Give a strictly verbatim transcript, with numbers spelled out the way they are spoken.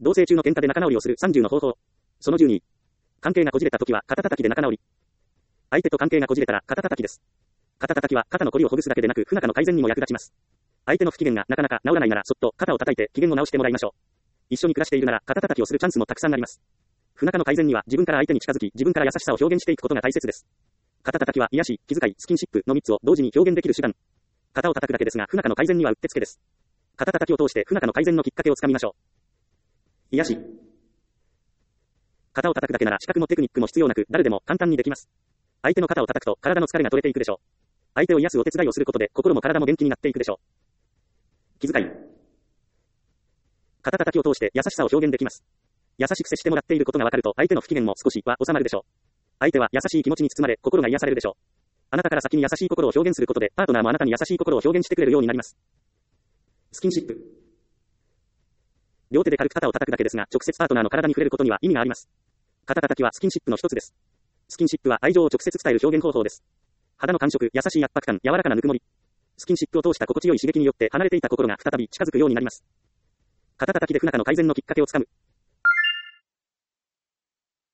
同棲中の喧嘩で仲直りをするさんじゅうの方法。そのじゅうに。関係がこじれた時は肩叩きで仲直り。相手と関係がこじれたら肩叩きです。肩叩きは肩のこりをほぐすだけでなく不仲の改善にも役立ちます。相手の不機嫌がなかなか治らないならそっと肩を叩いて機嫌を直してもらいましょう。一緒に暮らしているなら肩叩きをするチャンスもたくさんあります。不仲の改善には自分から相手に近づき自分から優しさを表現していくことが大切です。肩叩きは癒し、気遣い、スキンシップのみっつを同時に表現できる手段。肩を叩くだけですが不仲の改善にはうってつけです。肩叩きを通して不仲の改善のきっかけをつかみましょう。癒し。肩を叩くだけなら資格もテクニックも必要なく誰でも簡単にできます。相手の肩を叩くと体の疲れが取れていくでしょう。相手を癒すお手伝いをすることで心も体も元気になっていくでしょう。気遣い。肩叩きを通して優しさを表現できます。優しく接してもらっていることがわかると相手の不機嫌も少しは収まるでしょう。相手は優しい気持ちに包まれ心が癒されるでしょう。あなたから先に優しい心を表現することでパートナーもあなたに優しい心を表現してくれるようになります。スキンシップ。両手で軽く肩を叩くだけですが直接パートナーの体に触れることには意味があります。肩叩きはスキンシップの一つです。スキンシップは愛情を直接伝える表現方法です。肌の感触、優しい圧迫感、柔らかなぬくもり。スキンシップを通した心地よい刺激によって離れていた心が再び近づくようになります。肩叩きで不仲の改善のきっかけをつかむ。